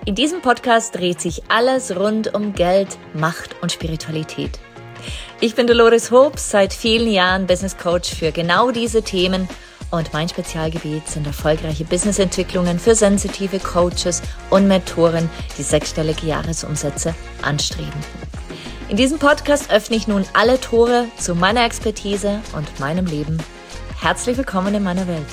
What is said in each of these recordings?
In diesem Podcast dreht sich alles rund um Geld, Macht und Spiritualität. Ich bin Dolores Hobbs, seit vielen Jahren Business Coach für genau diese Themen und mein Spezialgebiet sind erfolgreiche Businessentwicklungen für sensitive Coaches und Mentoren, die sechsstellige Jahresumsätze anstreben. In diesem Podcast öffne ich nun alle Tore zu meiner Expertise und meinem Leben. Herzlich willkommen in meiner Welt.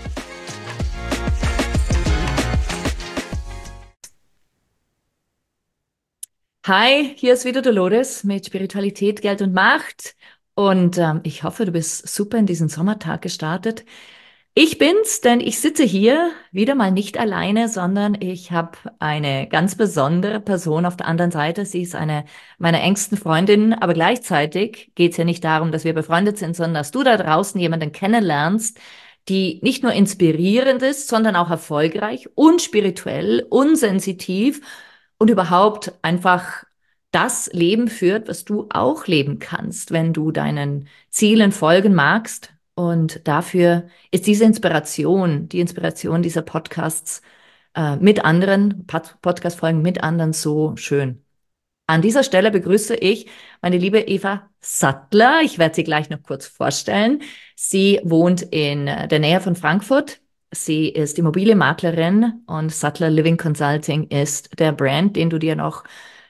Hi, hier ist wieder Dolores mit Spiritualität, Geld und Macht. Und ich hoffe, du bist super in diesen Sommertag gestartet. Ich bin's, denn ich sitze hier wieder mal nicht alleine, sondern ich habe eine ganz besondere Person auf der anderen Seite. Sie ist eine meiner engsten Freundinnen, aber gleichzeitig geht es ja nicht darum, dass wir befreundet sind, sondern dass du da draußen jemanden kennenlernst, die nicht nur inspirierend ist, sondern auch erfolgreich und spirituell und sensitiv und überhaupt einfach das Leben führt, was du auch leben kannst, wenn du deinen Zielen folgen magst. Und dafür ist diese Inspiration, die Inspiration dieser Podcasts mit anderen, Podcast-Folgen mit anderen so schön. An dieser Stelle begrüße ich meine liebe Eva Sattler. Ich werde sie gleich noch kurz vorstellen. Sie wohnt in der Nähe von Frankfurt. Sie ist Immobilienmaklerin und Sattler Living Consulting ist der Brand, den du dir noch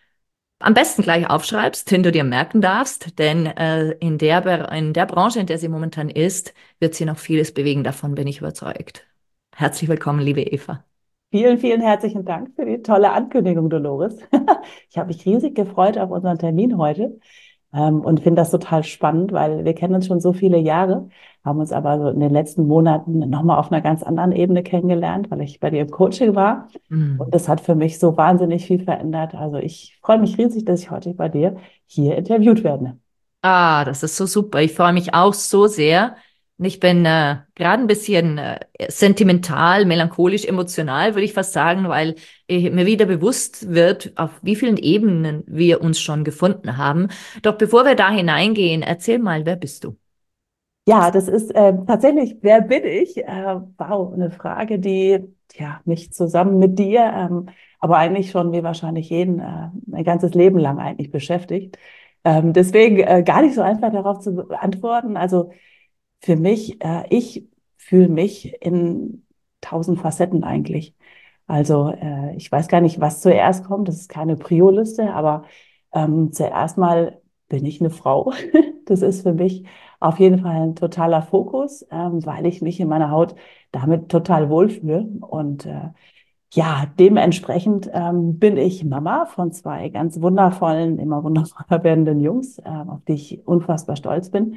am besten gleich aufschreibst, den du dir merken darfst, denn in der Branche, in der sie momentan ist, wird sie noch vieles bewegen. Davon bin ich überzeugt. Herzlich willkommen, liebe Eva. Vielen, vielen herzlichen Dank für die tolle Ankündigung, Dolores. Ich habe mich riesig gefreut auf unseren Termin heute und finde das total spannend, weil wir kennen uns schon so viele Jahre, haben uns aber so in den letzten Monaten nochmal auf einer ganz anderen Ebene kennengelernt, weil ich bei dir im Coaching war. Und das hat für mich so wahnsinnig viel verändert. Also ich freue mich riesig, dass ich heute bei dir hier interviewt werde. Ah, das ist so super. Ich freue mich auch so sehr. Und ich bin gerade ein bisschen sentimental, melancholisch, emotional, würde ich fast sagen, weil mir wieder bewusst wird, auf wie vielen Ebenen wir uns schon gefunden haben. Doch bevor wir da hineingehen, erzähl mal, wer bist du? Ja, das ist tatsächlich, wer bin ich? Wow, eine Frage, die mich zusammen mit dir, aber eigentlich schon wie wahrscheinlich jeden ein ganzes Leben lang eigentlich beschäftigt. Deswegen gar nicht so einfach darauf zu antworten. Also für mich, ich fühle mich in 1000 Facetten eigentlich. Also ich weiß gar nicht, was zuerst kommt. Das ist keine Prio-Liste, aber zuerst mal bin ich eine Frau. Das ist für mich auf jeden Fall ein totaler Fokus, weil ich mich in meiner Haut damit total wohlfühle. Und ja, dementsprechend bin ich Mama von zwei ganz wundervollen, immer wundervoller werdenden Jungs, auf die ich unfassbar stolz bin.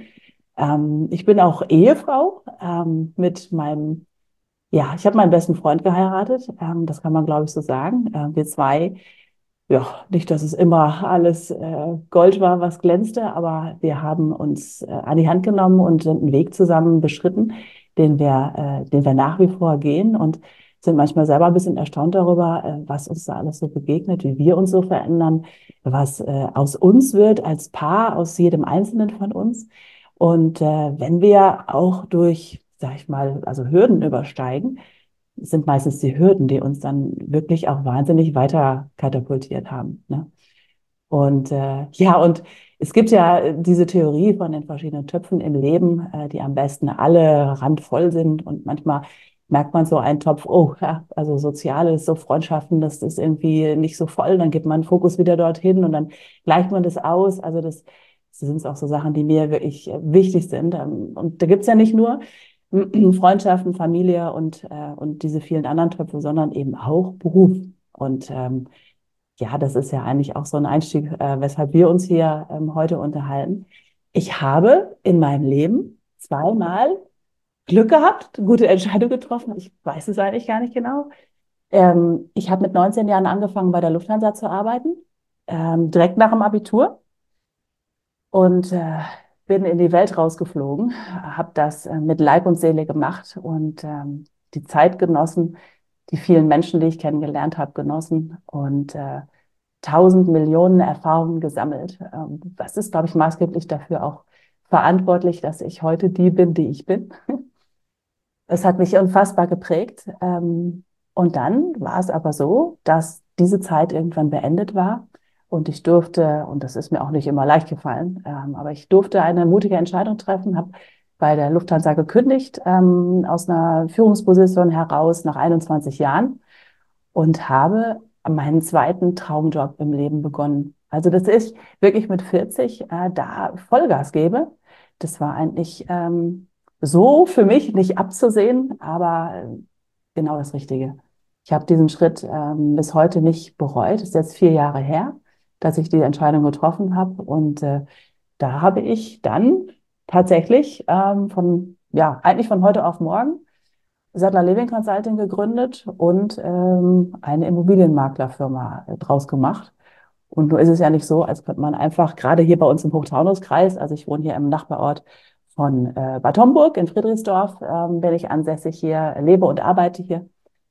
Ich bin auch Ehefrau mit meinem, ja, ich habe meinen besten Freund geheiratet. Das kann man, glaube ich, so sagen. Wir zwei, ja, nicht, dass es immer alles Gold war, was glänzte, aber wir haben uns an die Hand genommen und sind einen Weg zusammen beschritten, den wir nach wie vor gehen und sind manchmal selber ein bisschen erstaunt darüber, was uns da alles so begegnet, wie wir uns so verändern, was aus uns wird als Paar, aus jedem Einzelnen von uns. Und wenn wir auch durch, sag ich mal, also Hürden übersteigen, sind meistens die Hürden, die uns dann wirklich auch wahnsinnig weiter katapultiert haben. Ne? Und ja, und es gibt ja diese Theorie von den verschiedenen Töpfen im Leben, die am besten alle randvoll sind. Und manchmal merkt man so einen Topf, oh, ja, also Soziales, so Freundschaften, das ist irgendwie nicht so voll. Dann gibt man den Fokus wieder dorthin und dann gleicht man das aus. Also das sind auch so Sachen, die mir wirklich wichtig sind. Und da gibt's ja nicht nur Freundschaften, Familie und diese vielen anderen Töpfe, sondern eben auch Beruf. Und ja, das ist ja eigentlich auch so ein Einstieg, weshalb wir uns hier heute unterhalten. Ich habe in meinem Leben zweimal Glück gehabt, gute Entscheidung getroffen. Ich weiß es eigentlich gar nicht genau. Ich habe mit 19 Jahren angefangen, bei der Lufthansa zu arbeiten, direkt nach dem Abitur und bin in die Welt rausgeflogen, habe das mit Leib und Seele gemacht und die Zeit genossen, die vielen Menschen, die ich kennengelernt habe, genossen und 1000 Millionen Erfahrungen gesammelt. Das ist, glaube ich, maßgeblich dafür auch verantwortlich, dass ich heute die bin, die ich bin. Es hat mich unfassbar geprägt. Und dann war es aber so, dass diese Zeit irgendwann beendet war. Und ich durfte, und das ist mir auch nicht immer leicht gefallen, aber ich durfte eine mutige Entscheidung treffen, habe bei der Lufthansa gekündigt, aus einer Führungsposition heraus nach 21 Jahren und habe meinen zweiten Traumjob im Leben begonnen. Also, dass ich wirklich mit 40 da Vollgas gebe, das war eigentlich so für mich nicht abzusehen, aber genau das Richtige. Ich habe diesen Schritt bis heute nicht bereut. Es ist jetzt 4 Jahre her, dass ich die Entscheidung getroffen habe. Und da habe ich dann tatsächlich ja, eigentlich von heute auf morgen Sattler Living Consulting gegründet und eine Immobilienmaklerfirma draus gemacht. Und nur ist es ja nicht so, als könnte man einfach gerade hier bei uns im Hochtaunuskreis, also ich wohne hier im Nachbarort von Bad Homburg in Friedrichsdorf, bin ich ansässig hier, lebe und arbeite hier.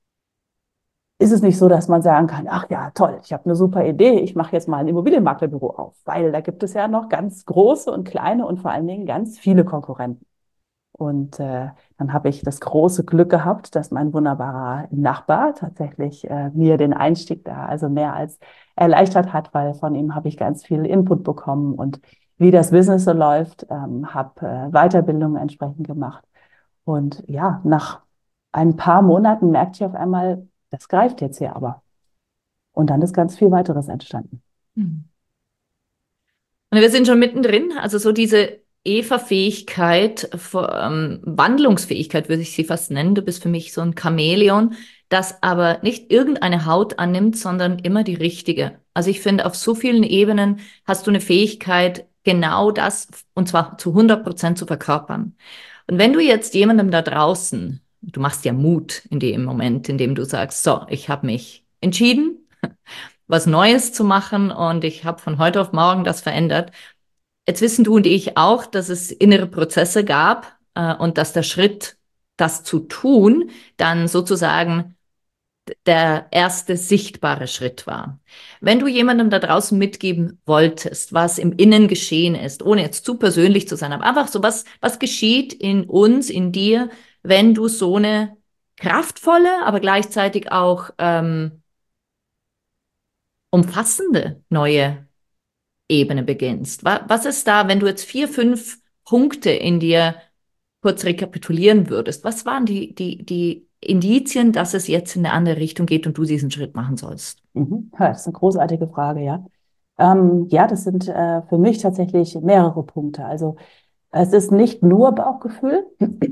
Ist es nicht so, dass man sagen kann, ach ja, toll, ich habe eine super Idee, ich mache jetzt mal ein Immobilienmaklerbüro auf, weil da gibt es ja noch ganz große und kleine und vor allen Dingen ganz viele Konkurrenten. Und dann habe ich das große Glück gehabt, dass mein wunderbarer Nachbar tatsächlich mir den Einstieg da also mehr als erleichtert hat, weil von ihm habe ich ganz viel Input bekommen und wie das Business so läuft, habe Weiterbildungen entsprechend gemacht. Und ja, nach ein paar Monaten merkte ich auf einmal, das greift jetzt hier aber. Und dann ist ganz viel weiteres entstanden. Hm. Und wir sind schon mittendrin, also so diese Eva-Fähigkeit, Wandlungsfähigkeit würde ich sie fast nennen. Du bist für mich so ein Chamäleon, das aber nicht irgendeine Haut annimmt, sondern immer die richtige. Also ich finde, auf so vielen Ebenen hast du eine Fähigkeit, genau das, und zwar zu 100% zu verkörpern. Und wenn du jetzt jemandem da draußen, du machst ja Mut in dem Moment, in dem du sagst, so, ich habe mich entschieden, was Neues zu machen und ich habe von heute auf morgen das verändert. Jetzt wissen du und ich auch, dass es innere Prozesse gab und dass der Schritt, das zu tun, dann sozusagen der erste sichtbare Schritt war. Wenn du jemandem da draußen mitgeben wolltest, was im Innen geschehen ist, ohne jetzt zu persönlich zu sein, aber einfach so, was geschieht in uns, in dir, wenn du so eine kraftvolle, aber gleichzeitig auch umfassende neue Ebene beginnst. Was ist da, wenn du jetzt 4, 5 Punkte in dir kurz rekapitulieren würdest? Was waren die Indizien, dass es jetzt in eine andere Richtung geht und du diesen Schritt machen sollst? Mhm. Ja, das ist eine großartige Frage, ja. Ja, das sind für mich tatsächlich mehrere Punkte. Also es ist nicht nur Bauchgefühl.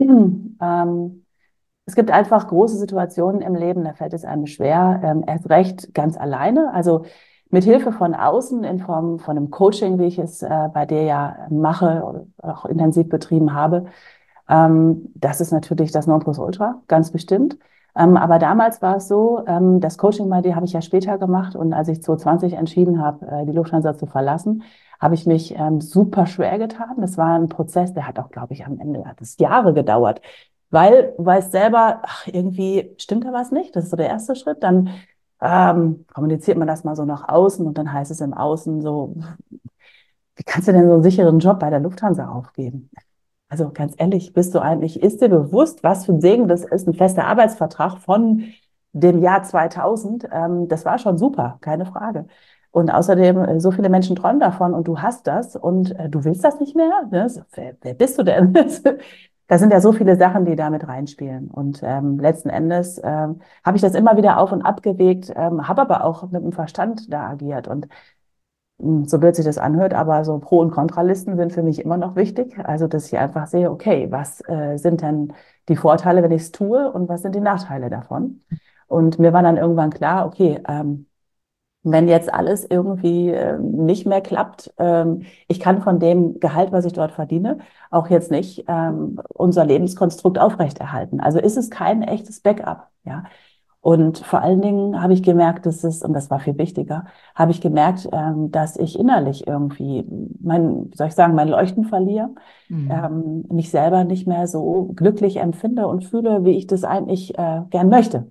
Es gibt einfach große Situationen im Leben, da fällt es einem schwer, erst recht ganz alleine. Also mit Hilfe von außen in Form von einem Coaching, wie ich es bei dir ja mache oder auch intensiv betrieben habe, das ist natürlich das Nonplusultra, ganz bestimmt. Aber damals war es so, das Coaching bei dir habe ich ja später gemacht und als ich 2020 entschieden habe, die Lufthansa zu verlassen, habe ich mich super schwer getan. Das war ein Prozess, der hat auch, glaube ich, am Ende hat es Jahre gedauert, weil du weißt selber, ach, irgendwie stimmt da was nicht. Das ist so der erste Schritt. Dann kommuniziert man das mal so nach außen und dann heißt es im Außen so, wie kannst du denn so einen sicheren Job bei der Lufthansa aufgeben? Also ganz ehrlich, bist du eigentlich, ist dir bewusst, was für ein Segen das ist, ein fester Arbeitsvertrag von dem Jahr 2000? Das war schon super, keine Frage. Und außerdem, so viele Menschen träumen davon und du hast das und du willst das nicht mehr? Ne? So, wer bist du denn? Da sind ja so viele Sachen, die da mit reinspielen. Und letzten Endes habe ich das immer wieder auf und ab gewegt, habe aber auch mit dem Verstand da agiert. Und so blöd sich das anhört, aber so Pro- und Kontralisten sind für mich immer noch wichtig. Also, dass ich einfach sehe, okay, was sind denn die Vorteile, wenn ich es tue und was sind die Nachteile davon? Und mir war dann irgendwann klar, okay, wenn jetzt alles irgendwie nicht mehr klappt, ich kann von dem Gehalt, was ich dort verdiene, auch jetzt nicht unser Lebenskonstrukt aufrechterhalten. Also ist es kein echtes Backup, ja. Und vor allen Dingen habe ich gemerkt, dass es, und das war viel wichtiger, habe ich gemerkt, dass ich innerlich irgendwie wie soll ich sagen, mein Leuchten verliere, Mhm. mich selber nicht mehr so glücklich empfinde und fühle, wie ich das eigentlich gern möchte.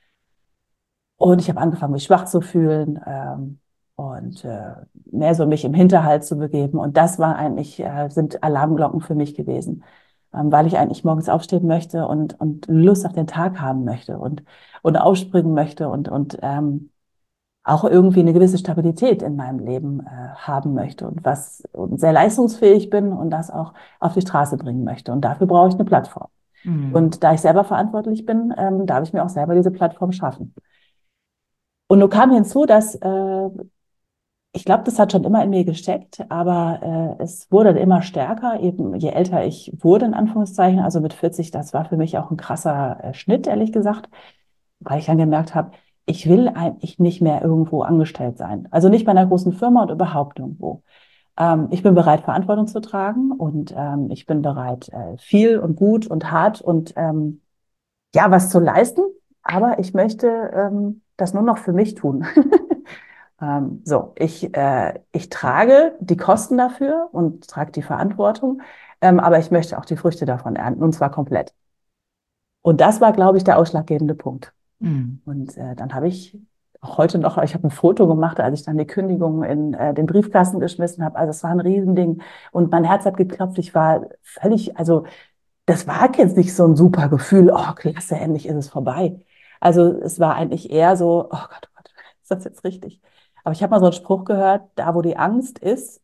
Und ich habe angefangen, mich schwach zu fühlen und mehr so mich im Hinterhalt zu begeben. Und das war eigentlich, sind Alarmglocken für mich gewesen, weil ich eigentlich morgens aufstehen möchte und Lust auf den Tag haben möchte und aufspringen möchte und auch irgendwie eine gewisse Stabilität in meinem Leben haben möchte und sehr leistungsfähig bin und das auch auf die Straße bringen möchte. Und dafür brauche ich eine Plattform. Mhm. Und da ich selber verantwortlich bin, darf ich mir auch selber diese Plattform schaffen. Und nun kam hinzu, dass ich glaube, das hat schon immer in mir gesteckt, aber es wurde dann immer stärker, eben je älter ich wurde, in Anführungszeichen. Also mit 40, das war für mich auch ein krasser Schnitt, ehrlich gesagt, weil ich dann gemerkt habe, ich will eigentlich nicht mehr irgendwo angestellt sein. Also nicht bei einer großen Firma und überhaupt irgendwo. Ich bin bereit, Verantwortung zu tragen und ich bin bereit, viel und gut und hart und ja, was zu leisten. Aber ich möchte das nur noch für mich tun. Ich trage die Kosten dafür und trage die Verantwortung, aber ich möchte auch die Früchte davon ernten und zwar komplett. Und das war, glaube ich, der ausschlaggebende Punkt. Mhm. Und dann habe ich auch heute noch, ich habe ein Foto gemacht, als ich dann die Kündigung in den Briefkasten geschmissen habe. Also es war ein Riesending und mein Herz hat geklopft. Ich war völlig, also das war jetzt nicht so ein super Gefühl, oh klasse, endlich ist es vorbei. Also es war eigentlich eher so, oh Gott, ist das jetzt richtig? Aber ich habe mal so einen Spruch gehört, da wo die Angst ist,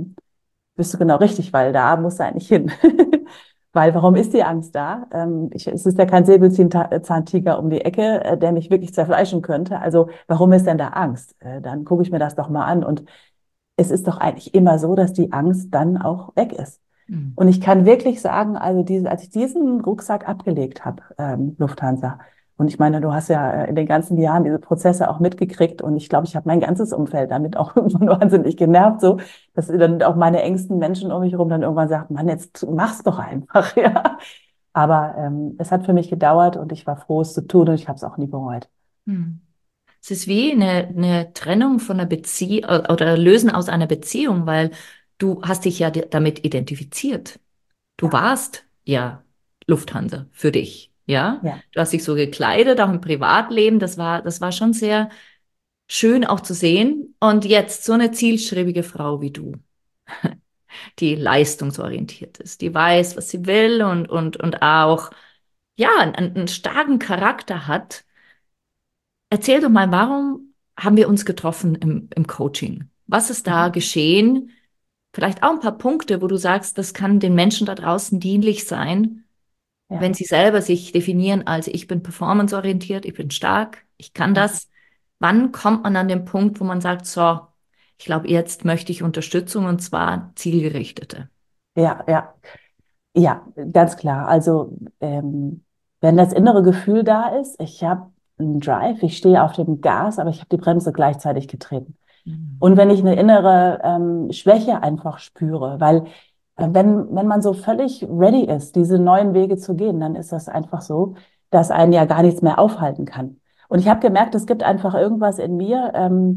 bist du genau richtig, weil da musst du eigentlich hin. Weil warum ist die Angst da? Es ist ja kein Säbelzahntiger um die Ecke, der mich wirklich zerfleischen könnte. Also warum ist denn da Angst? Dann gucke ich mir das doch mal an. Und es ist doch eigentlich immer so, dass die Angst dann auch weg ist. Mhm. Und ich kann wirklich sagen, also als ich diesen Rucksack abgelegt habe, Lufthansa, und ich meine, du hast ja in den ganzen Jahren diese Prozesse auch mitgekriegt und ich glaube, ich habe mein ganzes Umfeld damit auch irgendwann wahnsinnig genervt, so, dass dann auch meine engsten Menschen um mich herum dann irgendwann sagen, Mann, jetzt mach's doch einfach, ja. Aber es hat für mich gedauert und ich war froh, es zu tun und ich habe es auch nie bereut. Mhm. Es ist wie eine Trennung von einer Beziehung oder Lösen aus einer Beziehung, weil du hast dich ja damit identifiziert. Du Ja, warst ja Lufthansa für dich, ja? ja, Du hast dich so gekleidet, auch im Privatleben. Das war schon sehr schön auch zu sehen. Und jetzt so eine zielstrebige Frau wie du, die leistungsorientiert ist, die weiß, was sie will und auch, ja, einen starken Charakter hat. Erzähl doch mal, warum haben wir uns getroffen im Coaching? Was ist da mhm. geschehen? Vielleicht auch ein paar Punkte, wo du sagst, das kann den Menschen da draußen dienlich sein, wenn Ja, sie selber sich definieren als ich bin performanceorientiert, ich bin stark, ich kann ja, das. Wann kommt man an den Punkt, wo man sagt, so, ich glaube, jetzt möchte ich Unterstützung und zwar zielgerichtete. ja, ja. Ja, ganz klar. Also, wenn das innere Gefühl da ist, ich habe einen Drive, ich stehe auf dem Gas, aber ich habe die Bremse gleichzeitig getreten. Mhm. Und wenn ich eine innere Schwäche einfach spüre, weil wenn man so völlig ready ist, diese neuen Wege zu gehen, dann ist das einfach so, dass einen ja gar nichts mehr aufhalten kann. Und ich habe gemerkt, es gibt einfach irgendwas in mir.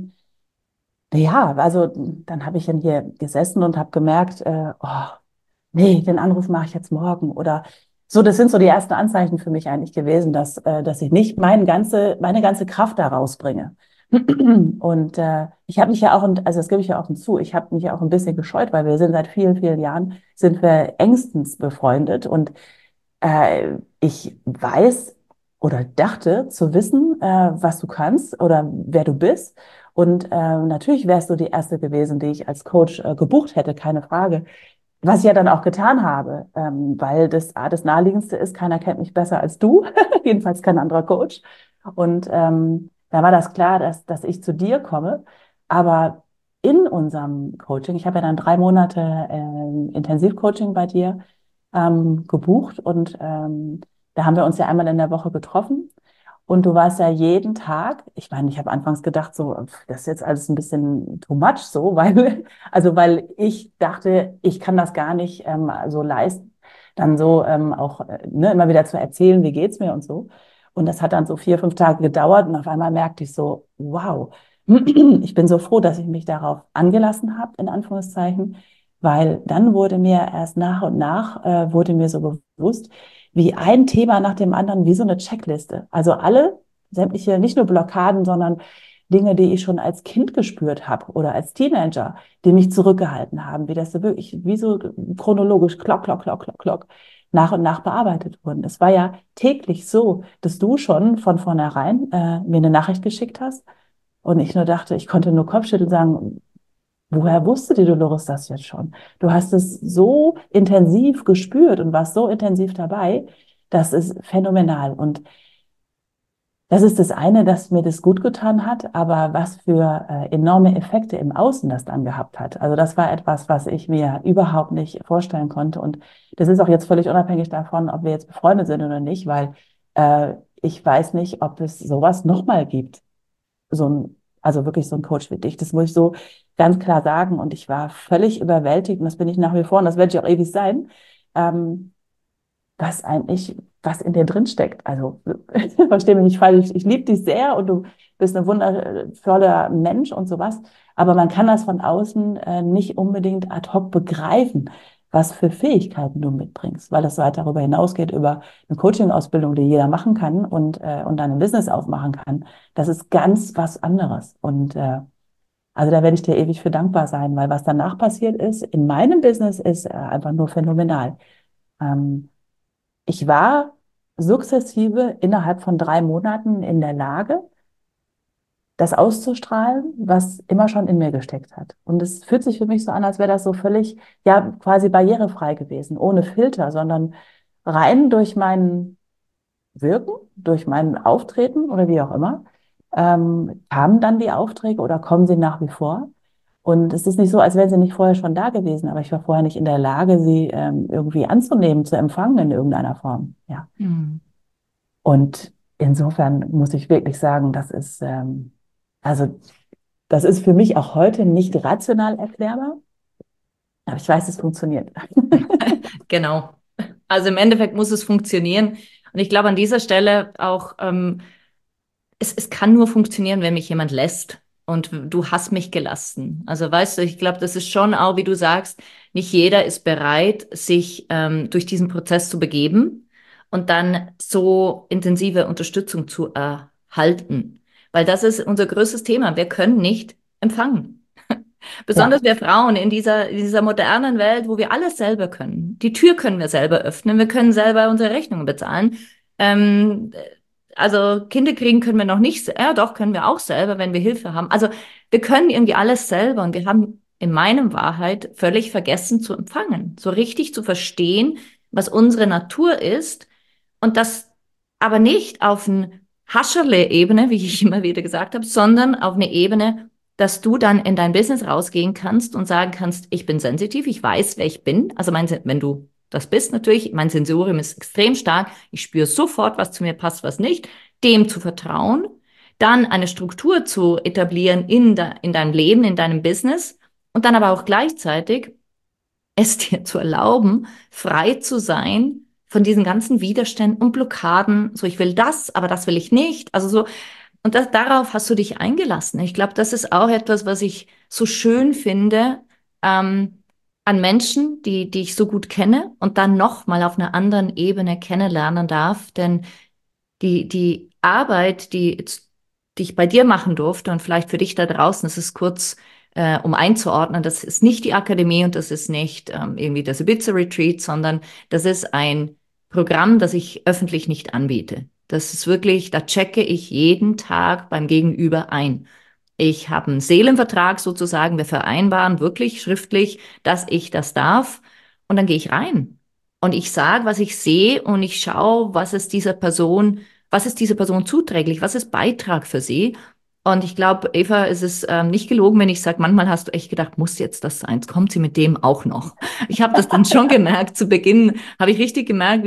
Ja, also dann habe ich dann hier gesessen und habe gemerkt, oh, nee, den Anruf mache ich jetzt morgen oder so. Das sind so die ersten Anzeichen für mich eigentlich gewesen, dass ich nicht meine ganze Kraft da rausbringe. Und ich habe mich ja auch, also das gebe ich ja auch hinzu, ich habe mich ja auch ein bisschen gescheut, weil wir sind seit vielen, vielen Jahren, sind wir engstens befreundet und ich weiß oder dachte zu wissen, was du kannst oder wer du bist. Und natürlich wärst du die Erste gewesen, die ich als Coach gebucht hätte, keine Frage. Was ich ja dann auch getan habe, weil das Naheliegendste ist, keiner kennt mich besser als du, jedenfalls kein anderer Coach. Und da war das klar, dass ich zu dir komme. Aber in unserem Coaching, ich habe ja dann 3 Monate Intensivcoaching bei dir gebucht und da haben wir uns ja einmal in der Woche getroffen. Und du warst ja jeden Tag, ich meine, ich habe anfangs gedacht, so, das ist jetzt alles ein bisschen too much, so, weil ich dachte, ich kann das gar nicht so leisten, dann so auch ne, immer wieder zu erzählen, wie geht's mir und so. Und das hat dann so 4, 5 Tage gedauert und auf einmal merkte ich so, wow, ich bin so froh, dass ich mich darauf angelassen habe, in Anführungszeichen, weil dann wurde mir erst nach und nach, wurde mir so bewusst, wie ein Thema nach dem anderen, wie so eine Checkliste. Also alle sämtliche, nicht nur Blockaden, sondern Dinge, die ich schon als Kind gespürt habe oder als Teenager, die mich zurückgehalten haben, wie das so wirklich, wie so chronologisch, klock, klock, klock, klock, klock, nach und nach bearbeitet wurden. Es war ja täglich so, dass du schon von vornherein mir eine Nachricht geschickt hast Und ich nur dachte, ich konnte nur Kopfschütteln sagen, woher wusste die Dolores das jetzt schon? Du hast es so intensiv gespürt und warst so intensiv dabei. Das ist phänomenal. Und das ist das eine, dass mir das gut getan hat, aber was für enorme Effekte im Außen das dann gehabt hat. Also das war etwas, was ich mir überhaupt nicht vorstellen konnte. Und das ist auch jetzt völlig unabhängig davon, ob wir jetzt befreundet sind oder nicht, weil ich weiß nicht, ob es sowas nochmal gibt. Also wirklich so ein Coach wie dich. Das muss ich so ganz klar sagen. Und ich war völlig überwältigt und das bin ich nach wie vor und das werde ich auch ewig sein. Ähm, was eigentlich, was in dir drin steckt. Also, verstehe mich nicht falsch, ich liebe dich sehr und du bist ein wundervoller Mensch und sowas, aber man kann das von außen nicht unbedingt ad hoc begreifen, was für Fähigkeiten du mitbringst, weil es weit darüber hinausgeht, über eine Coaching-Ausbildung, die jeder machen kann und dann ein Business aufmachen kann. Das ist ganz was anderes. Und also da werde ich dir ewig für dankbar sein, weil was danach passiert ist, in meinem Business ist einfach nur phänomenal. Ähm, Ich war sukzessive innerhalb von 3 Monaten in der Lage, das auszustrahlen, was immer schon in mir gesteckt hat. Und es fühlt sich für mich so an, als wäre das so völlig, ja, quasi barrierefrei gewesen, ohne Filter, sondern rein durch mein Wirken, durch mein Auftreten oder wie auch immer, kamen dann die Aufträge oder kommen sie nach wie vor. Und es ist nicht so, als wären sie nicht vorher schon da gewesen, aber ich war vorher nicht in der Lage, sie irgendwie anzunehmen, zu empfangen in irgendeiner Form. Ja. Hm. Und insofern muss ich wirklich sagen, also das ist für mich auch heute nicht rational erklärbar, aber ich weiß, es funktioniert. Genau. Also im Endeffekt muss es funktionieren. Und ich glaube an dieser Stelle auch, es kann nur funktionieren, wenn mich jemand lässt. Und du hast mich gelassen. Also weißt du, ich glaube, das ist schon auch, wie du sagst, nicht jeder ist bereit, sich durch diesen Prozess zu begeben und dann so intensive Unterstützung zu erhalten. Weil das ist unser größtes Thema. Wir können nicht empfangen. Ja, Besonders wir Frauen in dieser modernen Welt, wo wir alles selber können. Die Tür können wir selber öffnen, wir können selber unsere Rechnungen bezahlen. Ähm, also Kinder kriegen können wir noch nicht, ja doch, können wir auch selber, wenn wir Hilfe haben. Also wir können irgendwie alles selber und wir haben in meinem Wahrheit völlig vergessen zu empfangen, so richtig zu verstehen, was unsere Natur ist und das aber nicht auf eine Hascherle-Ebene, wie ich immer wieder gesagt habe, sondern auf eine Ebene, dass du dann in dein Business rausgehen kannst und sagen kannst, ich bin sensitiv, ich weiß, wer ich bin. Also wenn du das bist natürlich, mein Sensorium ist extrem stark, ich spüre sofort, was zu mir passt, was nicht, dem zu vertrauen, dann eine Struktur zu etablieren in deinem Leben, in deinem Business und dann aber auch gleichzeitig es dir zu erlauben, frei zu sein von diesen ganzen Widerständen und Blockaden. So, ich will das, aber das will ich nicht. Also so, und darauf hast du dich eingelassen. Ich glaube, das ist auch etwas, was ich so schön finde, an Menschen, die ich so gut kenne und dann noch mal auf einer anderen Ebene kennenlernen darf. Denn die Arbeit, die ich bei dir machen durfte und vielleicht für dich da draußen, das ist kurz, um einzuordnen, das ist nicht die Akademie und das ist nicht irgendwie das Ibiza Retreat, sondern das ist ein Programm, das ich öffentlich nicht anbiete. Das ist wirklich, da checke ich jeden Tag beim Gegenüber ein. Ich habe einen Seelenvertrag sozusagen, wir vereinbaren wirklich schriftlich, dass ich das darf und dann gehe ich rein. Und ich sage, was ich sehe und ich schaue, was ist dieser Person zuträglich, was ist Beitrag für sie. Und ich glaube, Eva, es ist nicht gelogen, wenn ich sage, manchmal hast du echt gedacht, muss jetzt das sein? Kommt sie mit dem auch noch? Ich habe das dann schon gemerkt. Zu Beginn habe ich richtig gemerkt,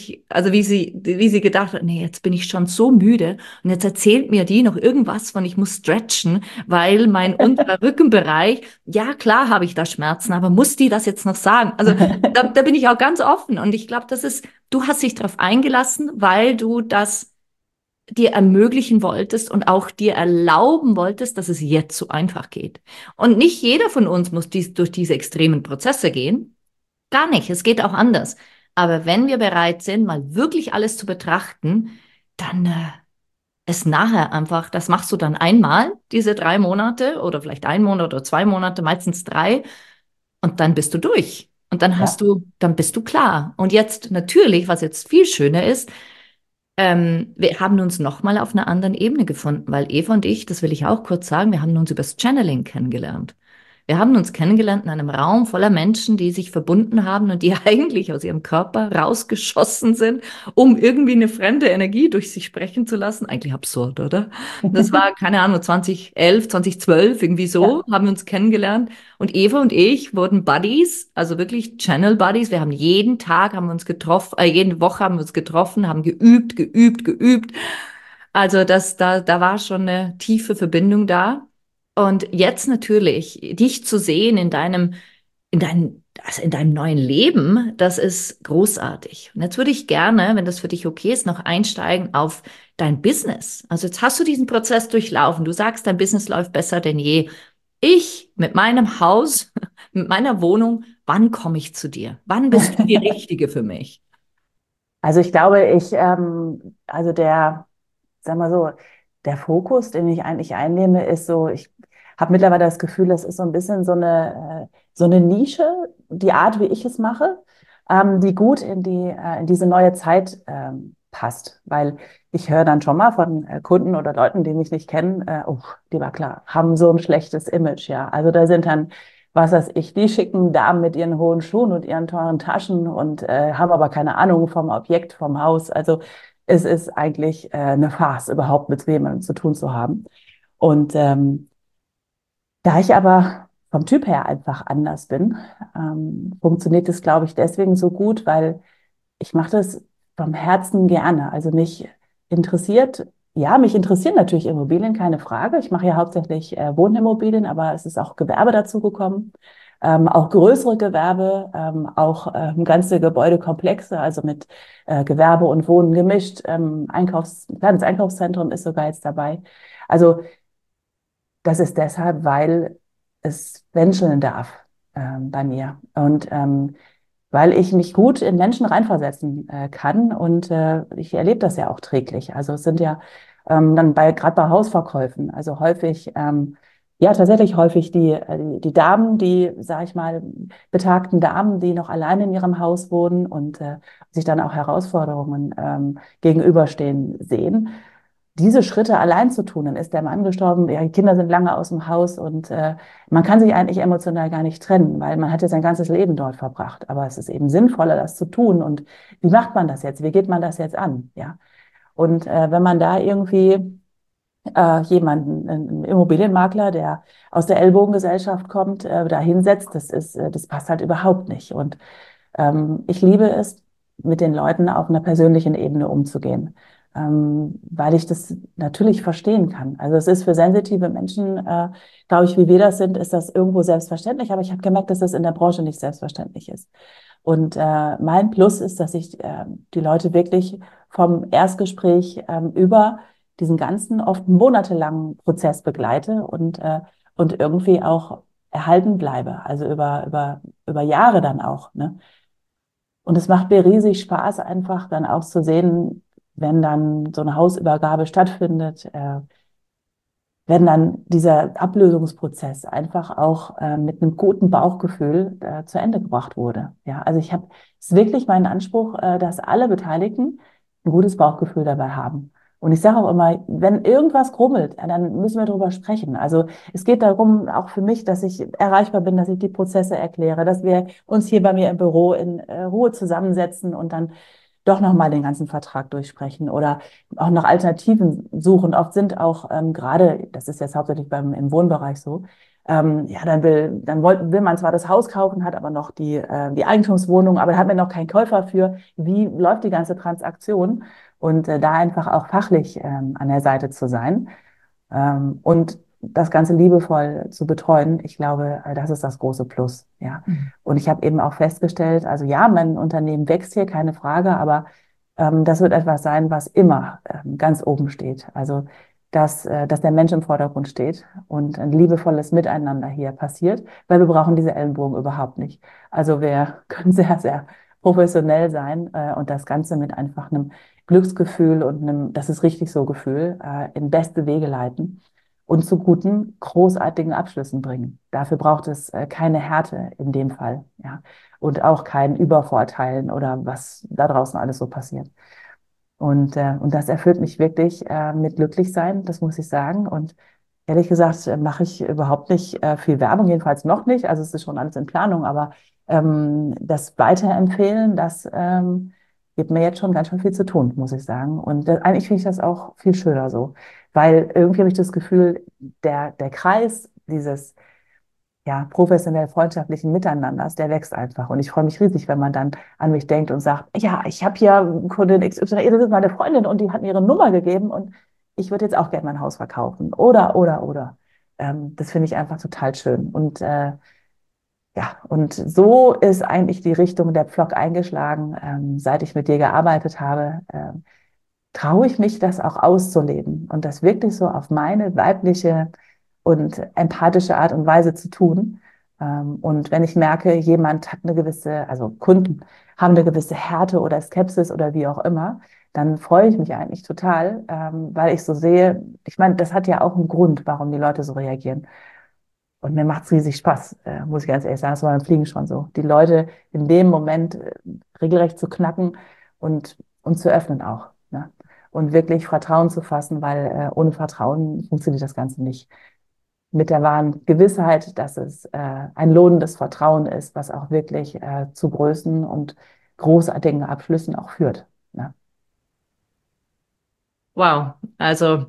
wie sie gedacht hat, nee, jetzt bin ich schon so müde und jetzt erzählt mir die noch irgendwas von, ich muss stretchen, weil mein unterer Rückenbereich, ja klar habe ich da Schmerzen, aber muss die das jetzt noch sagen? Also da bin ich auch ganz offen und ich glaube, du hast dich darauf eingelassen, weil du das dir ermöglichen wolltest und auch dir erlauben wolltest, dass es jetzt so einfach geht. Und nicht jeder von uns muss durch diese extremen Prozesse gehen. Gar nicht. Es geht auch anders. Aber wenn wir bereit sind, mal wirklich alles zu betrachten, dann ist nachher einfach, das machst du dann einmal, diese 3 Monate oder vielleicht 1 Monat oder 2 Monate, meistens 3, und dann bist du durch. Und ja, dann bist du klar. Und jetzt natürlich, was jetzt viel schöner ist, Wir haben uns nochmal auf einer anderen Ebene gefunden, weil Eva und ich, das will ich auch kurz sagen, wir haben uns übers Channeling kennengelernt. Wir haben uns kennengelernt in einem Raum voller Menschen, die sich verbunden haben und die eigentlich aus ihrem Körper rausgeschossen sind, um irgendwie eine fremde Energie durch sich sprechen zu lassen. Eigentlich absurd, oder? Das war, keine Ahnung, 2011, 2012, irgendwie Ja. so, haben wir uns kennengelernt. Und Eva und ich wurden Buddies, also wirklich Channel Buddies. Wir haben jeden Tag haben wir uns getroffen, jede Woche haben wir uns getroffen, haben geübt, geübt, geübt. Also da war schon eine tiefe Verbindung da. Und jetzt natürlich, dich zu sehen also in deinem neuen Leben, das ist großartig. Und jetzt würde ich gerne, wenn das für dich okay ist, noch einsteigen auf dein Business. Also jetzt hast du diesen Prozess durchlaufen. Du sagst, dein Business läuft besser denn je. Ich mit meinem Haus, mit meiner Wohnung, wann komme ich zu dir? Wann bist du die Richtige für mich? Also ich glaube, also sagen wir so, der Fokus, den ich eigentlich einnehme, ist so, ich habe mittlerweile das Gefühl, das ist so ein bisschen so eine Nische, die Art, wie ich es mache, die gut in diese neue Zeit passt. Weil ich höre dann schon mal von Kunden oder Leuten, die mich nicht kennen, oh, die war klar, haben so ein schlechtes Image, ja. Also da sind dann, was weiß ich, die schicken Damen mit ihren hohen Schuhen und ihren teuren Taschen und haben aber keine Ahnung vom Objekt, vom Haus. Also es ist eigentlich eine Farce, überhaupt mit jemandem zu tun zu haben. Und da ich aber vom Typ her einfach anders bin, funktioniert es, glaube ich, deswegen so gut, weil ich mache das vom Herzen gerne. Also mich interessieren natürlich Immobilien, keine Frage. Ich mache ja hauptsächlich Wohnimmobilien, aber es ist auch Gewerbe dazu gekommen. Auch größere Gewerbe, auch ganze Gebäudekomplexe, also mit Gewerbe und Wohnen gemischt. Kleines Einkaufszentrum ist sogar jetzt dabei. Also das ist deshalb, weil es menscheln darf bei mir. Und weil ich mich gut in Menschen reinversetzen kann und ich erlebe das ja auch täglich. Also es sind ja dann gerade bei Hausverkäufen, also häufig, ja tatsächlich häufig die Damen, die, sag ich mal, betagten Damen, die noch alleine in ihrem Haus wohnen und sich dann auch Herausforderungen gegenüberstehen sehen. Diese Schritte allein zu tun, dann ist der Mann gestorben, ja, die Kinder sind lange aus dem Haus und man kann sich eigentlich emotional gar nicht trennen, weil man hat ja sein ganzes Leben dort verbracht. Aber es ist eben sinnvoller, das zu tun. Und wie macht man das jetzt? Wie geht man das jetzt an? Ja. Und wenn man da irgendwie einen Immobilienmakler, der aus der Ellbogengesellschaft kommt, da hinsetzt, das passt halt überhaupt nicht. Und ich liebe es, mit den Leuten auf einer persönlichen Ebene umzugehen, weil ich das natürlich verstehen kann. Also es ist für sensitive Menschen, glaube ich, wie wir das sind, ist das irgendwo selbstverständlich. Aber ich habe gemerkt, dass das in der Branche nicht selbstverständlich ist. Und mein Plus ist, dass ich die Leute wirklich vom Erstgespräch über diesen ganzen, oft monatelangen Prozess begleite und irgendwie auch erhalten bleibe, also über Jahre dann auch. Ne? Und es macht mir riesig Spaß, einfach dann auch zu sehen, wenn dann so eine Hausübergabe stattfindet, wenn dann dieser Ablösungsprozess einfach auch mit einem guten Bauchgefühl zu Ende gebracht wurde. Ja, also es ist wirklich mein Anspruch, dass alle Beteiligten ein gutes Bauchgefühl dabei haben. Und ich sage auch immer, wenn irgendwas grummelt, dann müssen wir darüber sprechen. Also es geht darum, auch für mich, dass ich erreichbar bin, dass ich die Prozesse erkläre, dass wir uns hier bei mir im Büro in Ruhe zusammensetzen und dann doch nochmal den ganzen Vertrag durchsprechen oder auch nach Alternativen suchen. Oft sind auch gerade, das ist jetzt hauptsächlich im Wohnbereich so, ja, will man zwar das Haus kaufen, hat aber noch die Eigentumswohnung, aber da hat man noch keinen Käufer für. Wie läuft die ganze Transaktion? Und da einfach auch fachlich an der Seite zu sein und das Ganze liebevoll zu betreuen, ich glaube, das ist das große Plus. Ja. Mhm. Und ich habe eben auch festgestellt, also ja, mein Unternehmen wächst hier, keine Frage, aber das wird etwas sein, was immer ganz oben steht. Also dass der Mensch im Vordergrund steht und ein liebevolles Miteinander hier passiert, weil wir brauchen diese Ellenbogen überhaupt nicht. Also wir können sehr, sehr professionell sein und das Ganze mit einfach einem Glücksgefühl und das ist richtig so Gefühl, in beste Wege leiten und zu guten, großartigen Abschlüssen bringen. Dafür braucht es keine Härte in dem Fall, ja. Und auch kein Übervorteilen oder was da draußen alles so passiert. Und das erfüllt mich wirklich mit Glücklichsein, das muss ich sagen. Und ehrlich gesagt mache ich überhaupt nicht viel Werbung, jedenfalls noch nicht. Also es ist schon alles in Planung, aber das Weiterempfehlen, das gibt mir jetzt schon ganz schön viel zu tun, muss ich sagen. Und eigentlich finde ich das auch viel schöner so, weil irgendwie habe ich das Gefühl, der Kreis dieses ja, professionell freundschaftlichen Miteinanders, der wächst einfach. Und ich freue mich riesig, wenn man dann an mich denkt und sagt, ja, ich habe hier Kundin XY, das ist meine Freundin und die hat mir ihre Nummer gegeben und ich würde jetzt auch gerne mein Haus verkaufen. Oder. Das finde ich einfach total schön. Und so ist eigentlich die Richtung der Pflock eingeschlagen, seit ich mit dir gearbeitet habe. Traue ich mich, das auch auszuleben und das wirklich so auf meine weibliche und empathische Art und Weise zu tun. Und wenn ich merke, jemand hat eine gewisse, also Kunden haben eine gewisse Härte oder Skepsis oder wie auch immer, dann freue ich mich eigentlich total, weil ich so sehe, ich meine, das hat ja auch einen Grund, warum die Leute so reagieren. Und mir macht es riesig Spaß, muss ich ganz ehrlich sagen. Das war beim Fliegen schon so. Die Leute in dem Moment regelrecht zu knacken und zu öffnen auch. Ne? Und wirklich Vertrauen zu fassen, weil ohne Vertrauen funktioniert das Ganze nicht. Mit der wahren Gewissheit, dass es ein lohnendes Vertrauen ist, was auch wirklich zu Größen und großartigen Abschlüssen auch führt. Ne? Wow, also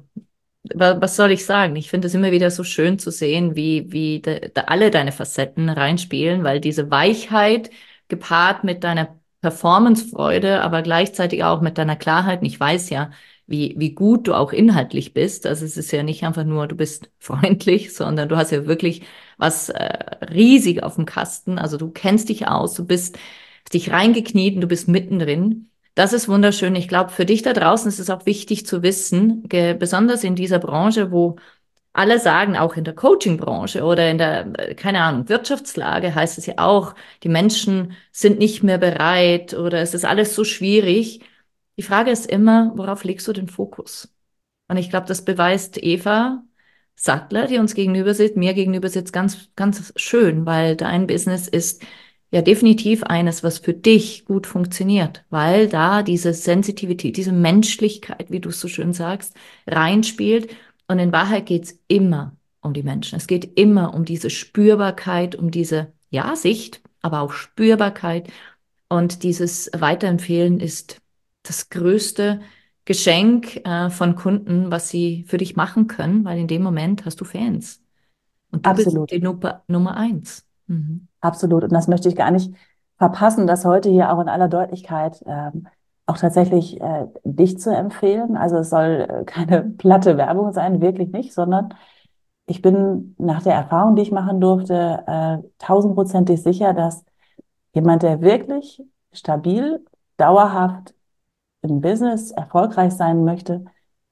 was soll ich sagen? Ich finde es immer wieder so schön zu sehen, wie da alle deine Facetten reinspielen, weil diese Weichheit gepaart mit deiner Performancefreude, aber gleichzeitig auch mit deiner Klarheit. Und ich weiß ja, wie gut du auch inhaltlich bist. Also es ist ja nicht einfach nur, du bist freundlich, sondern du hast ja wirklich was riesig auf dem Kasten. Also du kennst dich aus, du bist dich reingekniet und du bist mittendrin. Das ist wunderschön. Ich glaube, für dich da draußen ist es auch wichtig zu wissen, besonders in dieser Branche, wo alle sagen, auch in der Coaching-Branche oder in der, keine Ahnung, Wirtschaftslage heißt es ja auch, die Menschen sind nicht mehr bereit oder es ist alles so schwierig. Die Frage ist immer, worauf legst du den Fokus? Und ich glaube, das beweist Eva Sattler, die uns gegenüber sitzt, mir gegenüber sitzt, ganz, ganz schön, weil dein Business ist ja definitiv eines, was für dich gut funktioniert, weil da diese Sensitivität, diese Menschlichkeit, wie du es so schön sagst, reinspielt. Und in Wahrheit geht's immer um die Menschen. Es geht immer um diese Spürbarkeit, um diese, ja, Sicht, aber auch Spürbarkeit. Und dieses Weiterempfehlen ist das größte Geschenk von Kunden, was sie für dich machen können, weil in dem Moment hast du Fans. Und du bist Absolut. die Nummer eins. Mhm. Absolut. Und das möchte ich gar nicht verpassen, das heute hier auch in aller Deutlichkeit auch tatsächlich dich zu empfehlen. Also es soll keine platte Werbung sein, wirklich nicht, sondern ich bin nach der Erfahrung, die ich machen durfte, tausendprozentig sicher, dass jemand, der wirklich stabil, dauerhaft im Business erfolgreich sein möchte,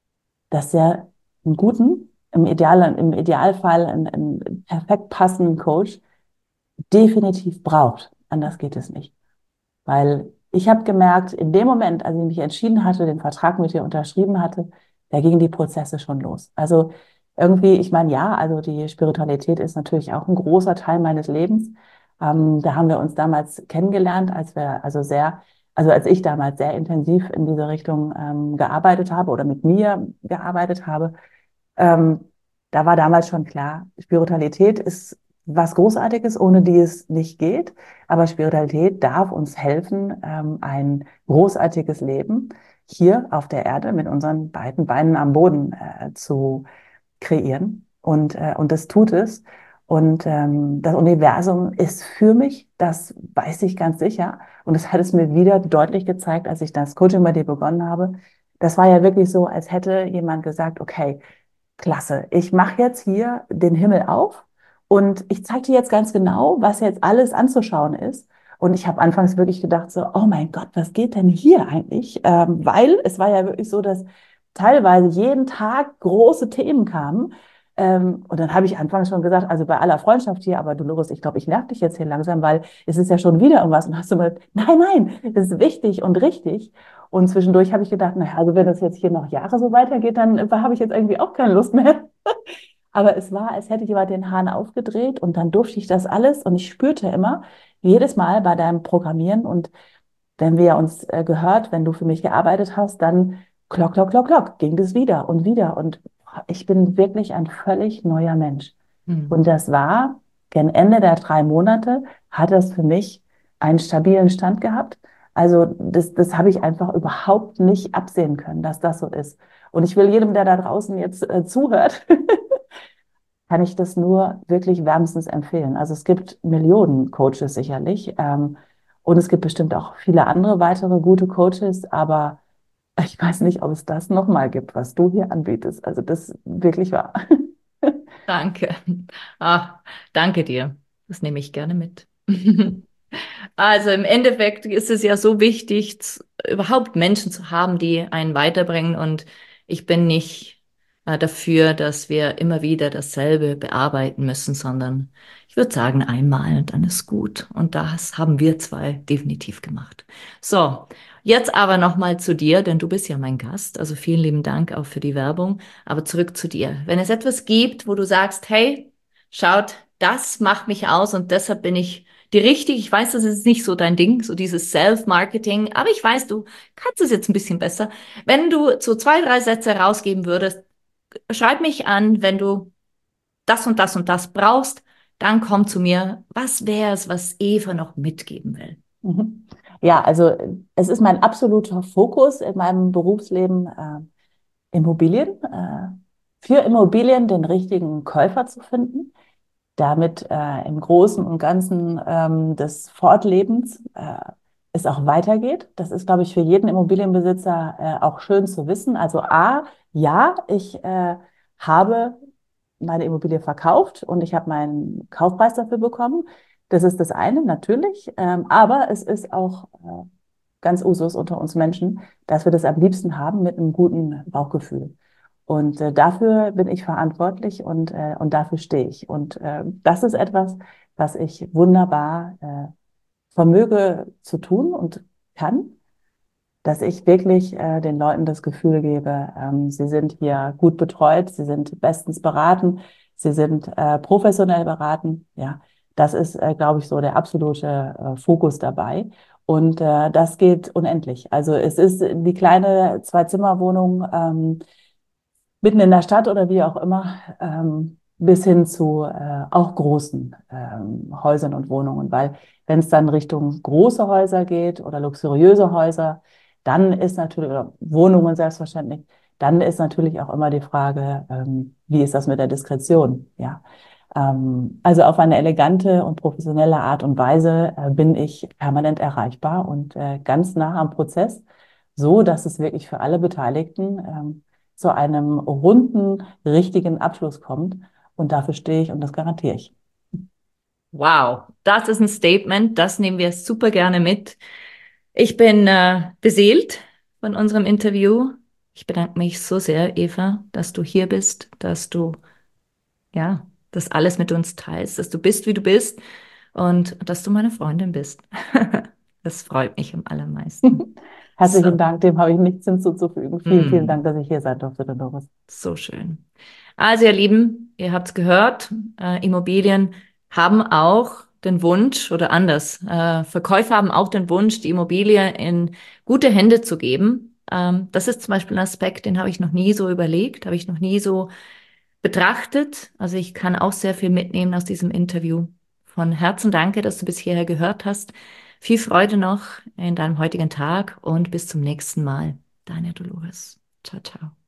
dass er einen guten, im Idealfall einen perfekt passenden Coach definitiv braucht. Anders geht es nicht. Weil ich habe gemerkt, in dem Moment, als ich mich entschieden hatte, den Vertrag mit dir unterschrieben hatte, da gingen die Prozesse schon los. Also irgendwie, ich meine, ja, also die Spiritualität ist natürlich auch ein großer Teil meines Lebens. Da haben wir uns damals kennengelernt, also als ich damals sehr intensiv in diese Richtung gearbeitet habe oder mit mir gearbeitet habe. Ähm, Da war damals schon klar, Spiritualität ist was Großartiges, ohne die es nicht geht. Aber Spiritualität darf uns helfen, ein großartiges Leben hier auf der Erde mit unseren beiden Beinen am Boden zu kreieren. Und das tut es. Und das Universum ist für mich, das weiß ich ganz sicher. Und das hat es mir wieder deutlich gezeigt, als ich das Coaching bei dir begonnen habe. Das war ja wirklich so, als hätte jemand gesagt, okay, klasse. Ich mache jetzt hier den Himmel auf und ich zeige dir jetzt ganz genau, was jetzt alles anzuschauen ist. Und ich habe anfangs wirklich gedacht so, oh mein Gott, was geht denn hier eigentlich? Weil es war ja wirklich so, dass teilweise jeden Tag große Themen kamen. Und dann habe ich anfangs schon gesagt, also bei aller Freundschaft hier, aber Dolores, ich glaube, ich nerv dich jetzt hier langsam, weil es ist ja schon wieder irgendwas. Und hast du mal, nein, das ist wichtig und richtig. Und zwischendurch habe ich gedacht, naja, also wenn das jetzt hier noch Jahre so weitergeht, dann habe ich jetzt irgendwie auch keine Lust mehr. Aber es war, als hätte jemand den Hahn aufgedreht und dann durfte ich das alles und ich spürte immer, jedes Mal bei deinem Programmieren und wenn wir uns gehört, wenn du für mich gearbeitet hast, dann klock, klock, klock, klock, ging das wieder und wieder. Und ich bin wirklich ein völlig neuer Mensch. Hm. Und das war, gegen Ende der 3 Monate, hat das für mich einen stabilen Stand gehabt. Also das habe ich einfach überhaupt nicht absehen können, dass das so ist. Und ich will jedem, der da draußen jetzt zuhört, kann ich das nur wirklich wärmstens empfehlen. Also es gibt Millionen Coaches sicherlich. Und es gibt bestimmt auch viele andere weitere gute Coaches, aber ich weiß nicht, ob es das nochmal gibt, was du hier anbietest. Also das ist wirklich wahr. Danke. Ah, danke dir. Das nehme ich gerne mit. Also im Endeffekt ist es ja so wichtig, überhaupt Menschen zu haben, die einen weiterbringen. Und ich bin nicht dafür, dass wir immer wieder dasselbe bearbeiten müssen, sondern ich würde sagen, einmal und dann ist gut. Und das haben wir zwei definitiv gemacht. So, jetzt aber nochmal zu dir, denn du bist ja mein Gast. Also vielen lieben Dank auch für die Werbung. Aber zurück zu dir. Wenn es etwas gibt, wo du sagst, hey, schaut, das macht mich aus und deshalb bin ich die richtig, ich weiß, das ist nicht so dein Ding, so dieses Self-Marketing, aber ich weiß, du kannst es jetzt ein bisschen besser. Wenn du so 2, 3 Sätze rausgeben würdest, schreib mich an, wenn du das und das brauchst, dann komm zu mir. Was wäre es, was Eva noch mitgeben will? Mhm. Ja, also es ist mein absoluter Fokus in meinem Berufsleben, Immobilien, für Immobilien den richtigen Käufer zu finden, damit im Großen und Ganzen des Fortlebens es auch weitergeht. Das ist, glaube ich, für jeden Immobilienbesitzer auch schön zu wissen. Also A, ja, ich habe meine Immobilie verkauft und ich habe meinen Kaufpreis dafür bekommen. Das ist das eine, natürlich. Aber es ist auch ganz Usus unter uns Menschen, dass wir das am liebsten haben mit einem guten Bauchgefühl. Und dafür bin ich verantwortlich und dafür stehe ich. Und das ist etwas, was ich wunderbar vermöge zu tun und kann, dass ich wirklich den Leuten das Gefühl gebe, sie sind hier gut betreut, sie sind bestens beraten, sie sind professionell beraten. Ja, das ist, glaube ich, so der absolute Fokus dabei. Und das geht unendlich. Also es ist die kleine Zwei-Zimmer-Wohnung mitten in der Stadt oder wie auch immer, bis hin zu auch großen Häusern und Wohnungen. Weil wenn es dann Richtung große Häuser geht oder luxuriöse Häuser, dann ist natürlich, oder Wohnungen selbstverständlich, dann ist natürlich auch immer die Frage, wie ist das mit der Diskretion? Ja. Also auf eine elegante und professionelle Art und Weise bin ich permanent erreichbar und ganz nah am Prozess, so dass es wirklich für alle Beteiligten zu einem runden, richtigen Abschluss kommt. Und dafür stehe ich und das garantiere ich. Wow, das ist ein Statement, das nehmen wir super gerne mit. Ich bin beseelt von unserem Interview. Ich bedanke mich so sehr, Eva, dass du hier bist, dass du ja, das alles mit uns teilst, dass du bist, wie du bist und dass du meine Freundin bist. Das freut mich am allermeisten. Herzlichen So, Dank, dem habe ich nichts hinzuzufügen. Vielen, vielen Dank, mm, dass ich hier sein durfte, Dolores. so schön. Also, ihr Lieben, ihr habt's gehört, Immobilien haben auch den Wunsch oder anders, Verkäufer haben auch den Wunsch, die Immobilie in gute Hände zu geben. Das ist zum Beispiel ein Aspekt, den habe ich noch nie so überlegt, habe ich noch nie so betrachtet. Also ich kann auch sehr viel mitnehmen aus diesem Interview. Von Herzen danke, dass du bis hierher gehört hast. Viel Freude noch in deinem heutigen Tag und bis zum nächsten Mal. Deine Dolores. Ciao, ciao.